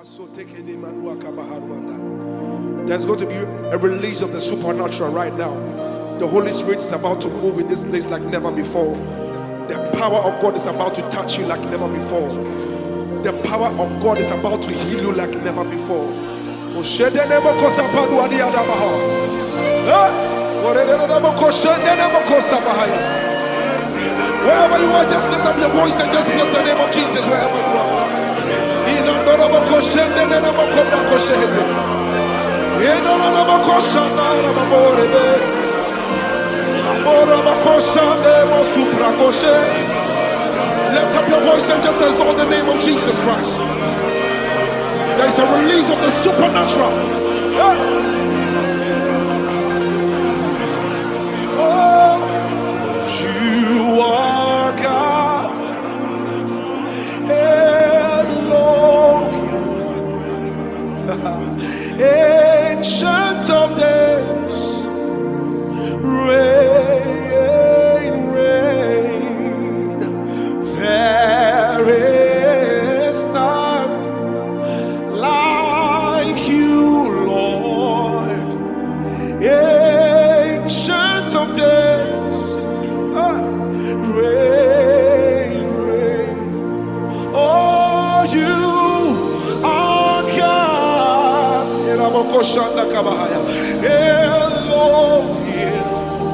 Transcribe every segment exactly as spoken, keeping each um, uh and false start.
There's going to be a release of the supernatural right now. The Holy Spirit is about to move in this place like never before. The power of God is about to touch you like never before. The power of God is about to heal you like never before. Wherever you are, just lift up your voice and just bless the name of Jesus wherever you are. Lift up your voice and just exalt the name of Jesus Christ. There is a release of the supernatural. Yeah. Oh, you are God, Elohim, Ancient of Days, reign, reign. There is none like you, Lord, Ancient of Days, ah, reign, reign. Oh, you are God, Elohim,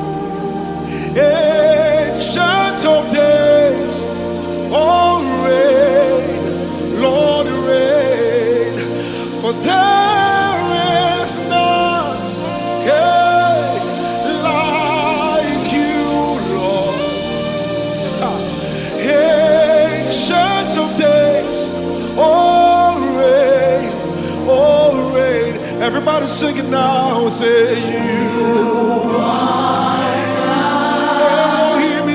Ancient of Days. Oh, reign, Lord, reign, for there is none, hey, like you, Lord. Ah, Ancient of Days. Oh, reign, oh, reign. Everybody sing it now. Say, you are Elohim,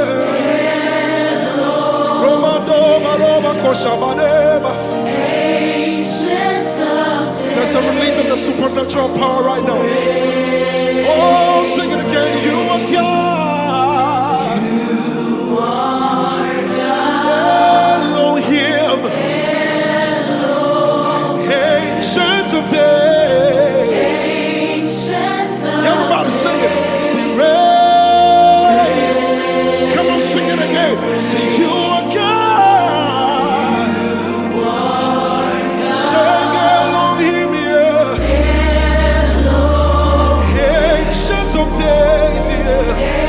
Ancient of Days. There's a release of the supernatural power right now. Oh, sing it again. You are God. You are God. Elohim. Elohim. Ancient of Days. Ancient of Everybody sing it. Sing rain. Come on, sing it again. Say you are God. Sing Elohim, yeah. Ancient of Days, yeah.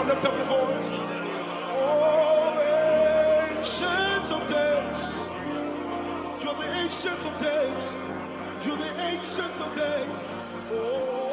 on, lift up your voice. Oh, ancient of days. You're the ancient of days. You're the ancient of days. Oh.